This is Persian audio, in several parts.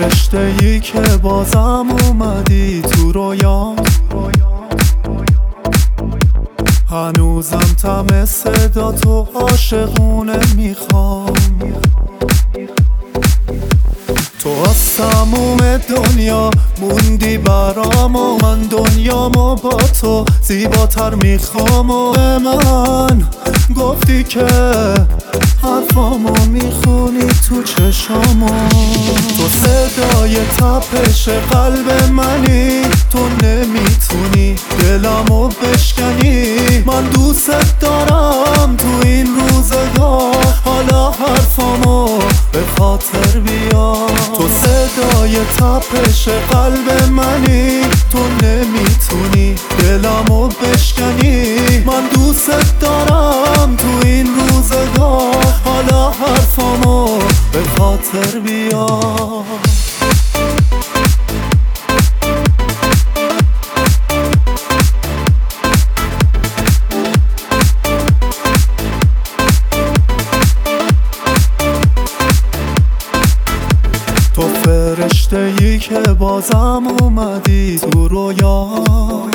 فرشته‌ای که بازم اومدی تو رویام، هنوزم طعم صدا تو عاشقونه میخوام. تو از تموم دنیا موندی برام و من دنیامو با تو زیباتر میخوام. و به من گفتی که حرفامو میخونی تو چشامو، تو صدای تپش قلب منی، تو نمیتونی دلمو بشکنی. من دوست دارم تو این روزگار حالا حرفامو به خاطر بیار. تو صدای تپش قلب منی، تو نمیتونی دلمو بشکنی. من دوست دارم تو این روزگار حالا حرفامو به خاطر بیار. تو فرشته‌ای که بازم اومدی تو رویام،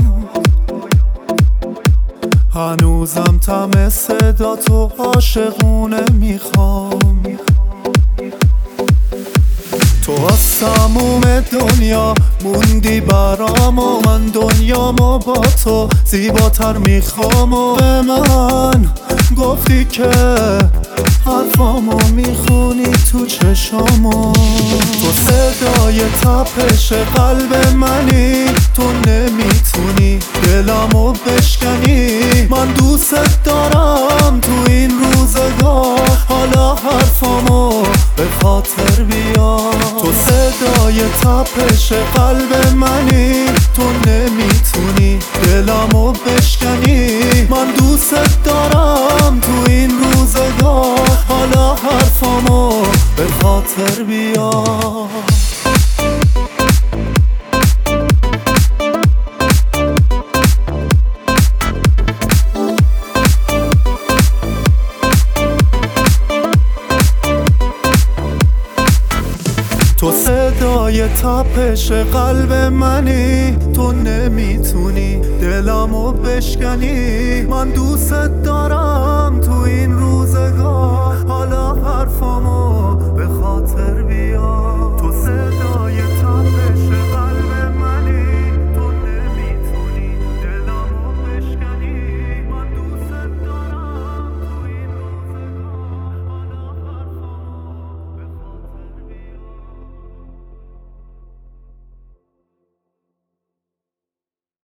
هنوزم طعم صدا تو عاشقونه میخوام. تو از تموم دنیا موندی برام و من دنیامو با تو زیباتر میخوام. و به من گفتی که حرفامو میخونی تو چشامو، تو صدای تپش قلب منی، تو نمیتونی دلمو بشکنی. من دوست دارم تو این روزگار حالا حرفامو به خاطر بیار. تو صدای تپش قلب منی، تو نمیتونی دلمو بشکنی. من دوست دارم تو این روزگار حالا حرفامو به خاطر بیار. تو صدای تپش قلب منی، تو نمیتونی دلمو بشکنی. من دوست